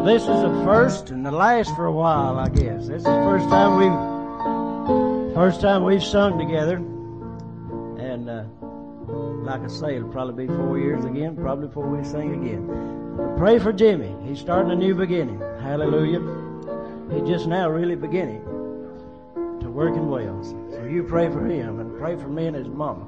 This is the first and the last for a while, I guess. This is the first time we've sung together. And like I say, it'll probably be 4 years again, probably before we sing again. But pray for Jimmy. He's starting a new beginning. Hallelujah. He's just now really beginning to working well. So you pray for him and pray for me and his mama.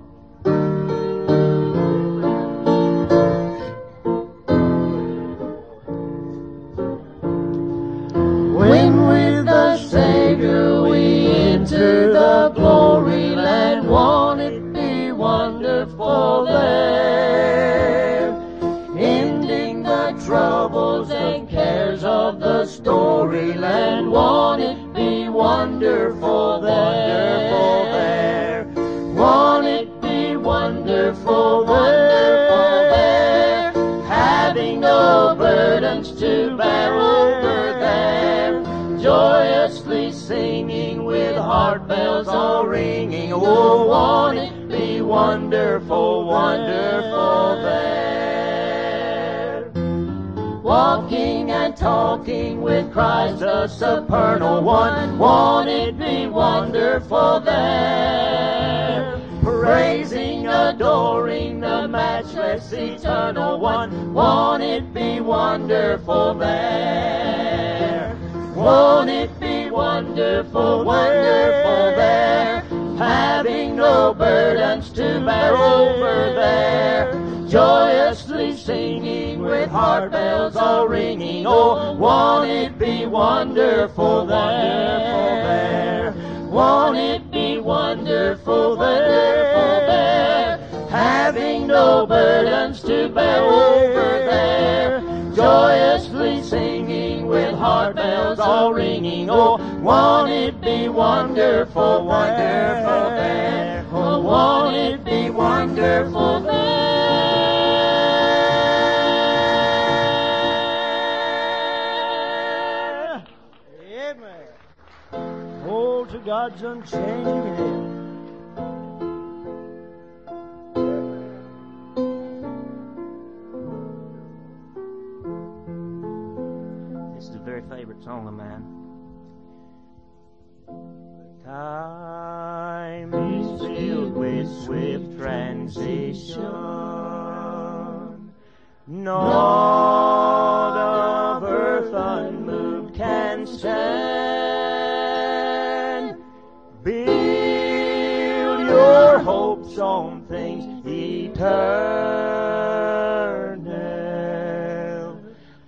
When with the Savior we enter the glory land, won't it be wonderful there? Ending the troubles and cares of the storyland, won't it be wonderful there? Won't it be wonderful there? Having no burdens to bear over there, joyously singing with heart bells all ringing. Oh, won't it be wonderful, wonderful there? Walking and talking with Christ the supernal one, won't it be wonderful there? Praising, adoring the matchless eternal one, won't it be wonderful there? Won't it be wonderful, wonderful there? Having no burdens to bear over there, joyously singing with heart bells all ringing. Oh, won't it be wonderful, wonderful there? Won't it be wonderful, wonderful there? Having no burdens to bear over there, joyously singing with heart bells all ringing. Oh, won't it be wonderful, wonderful there? Oh, won't it be wonderful there? Amen. Oh, to God's unchanging hand. Favorite song of mine. Time is filled with swift transition. Naught of earth unmoved can stand. Build your hopes on things eternal.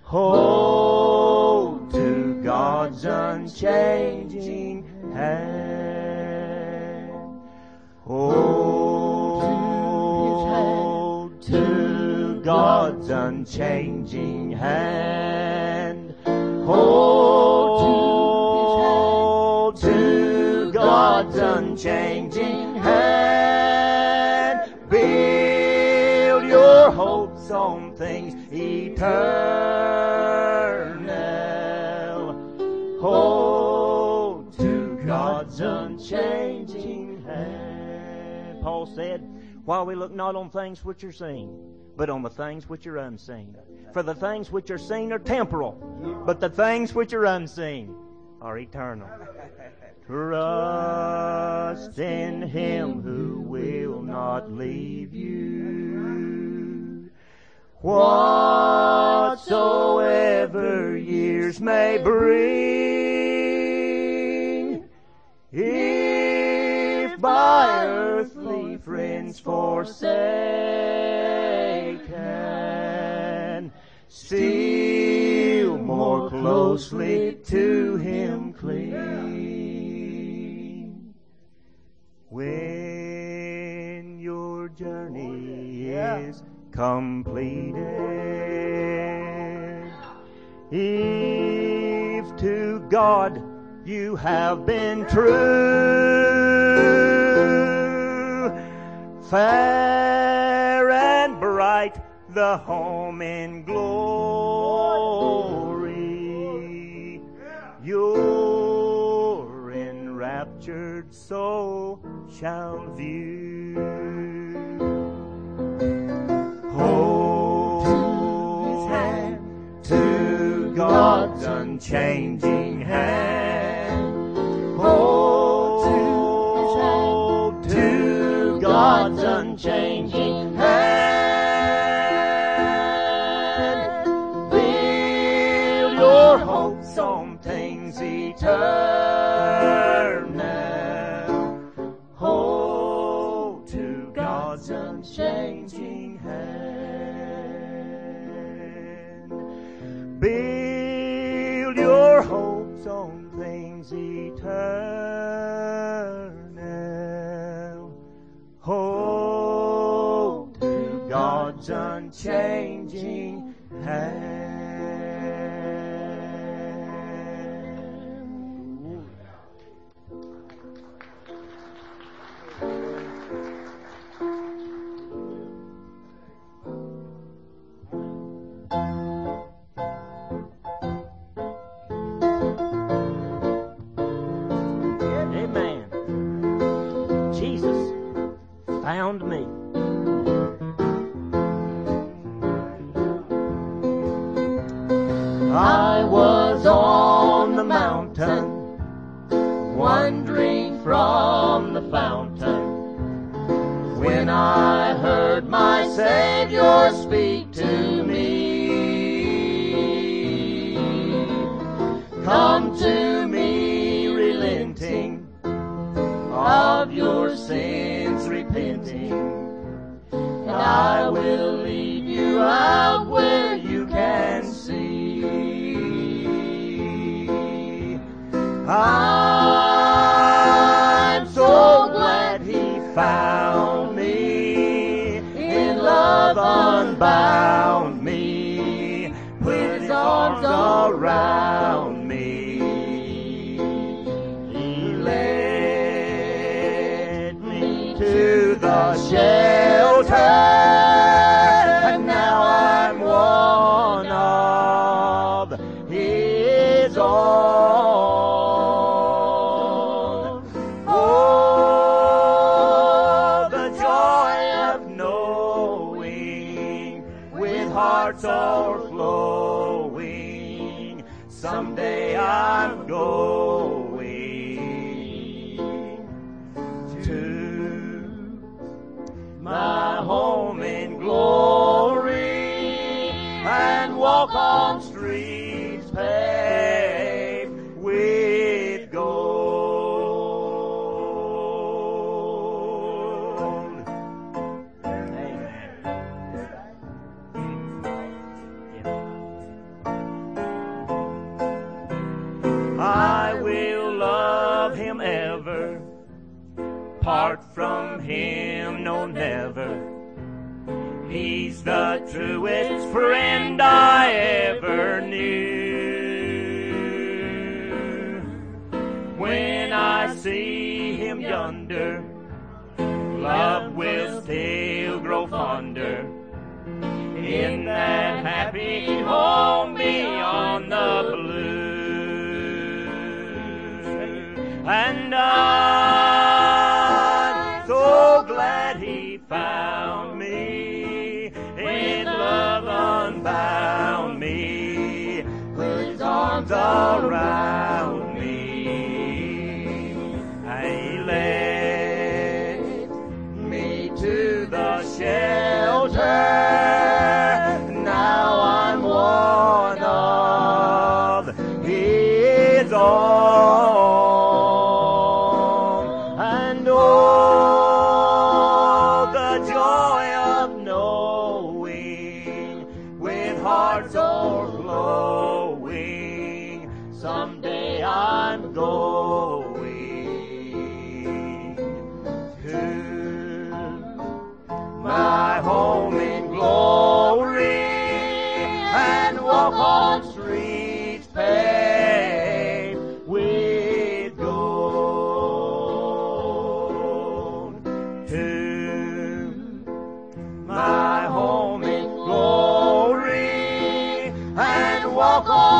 God's unchanging hand. Hold to God's unchanging hand. Hold to God's unchanging hand. Build your hopes on things eternal. Hold to God's unchanging hand. Paul said, while we look not on things which are seen, but on the things which are unseen. For the things which are seen are temporal, but the things which are unseen are eternal. Trust in Him who will not leave you. Whatsoever years may bring, if by earthly friends forsaken, still more closely to Him cling. When your journey is completed, if to God you have been true, fair and bright the home in glory, your enraptured soul shall view. Hold to God God's unchanging hand. Hold to God's unchanging hand. Build your hopes on things eternal. Hold to God's unchanging hand. Build your hopes on things eternal. Hold to God's unchanging hand. Amen. Jesus found me. I was on the mountain, wandering from the fountain, when I heard my Savior speak to me. Come to me, relenting, of your sins repenting, and I will lead you out where you can see. I'm so glad he found me, in love unbound me, put his arms around me. He led me to the shelter, and now I'm one of his own. Oh, the joy of knowing, with hearts o'erflowing, someday I'm going to my home in glory, and walk on streets paved with gold. Amen. I will love him ever, part from him, no never. He's the truest friend I ever knew. When I see him yonder, love will still grow fonder, in that happy home beyond the blue. And I'm so glad he found me, in love unbound me, put his arms around me. He led me to the shelter, now I'm one of his own. And oh, the joy of knowing, with hearts o'erflowing, someday I'm going to my home in glory, and walk on streets paved with gold. To my home in glory, and walk on